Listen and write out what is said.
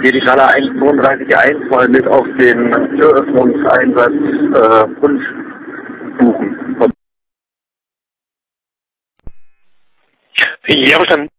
die Raller 132.1 mal mit auf den Türöffnungseinsatz Wunsch buchen. Ja, verstanden.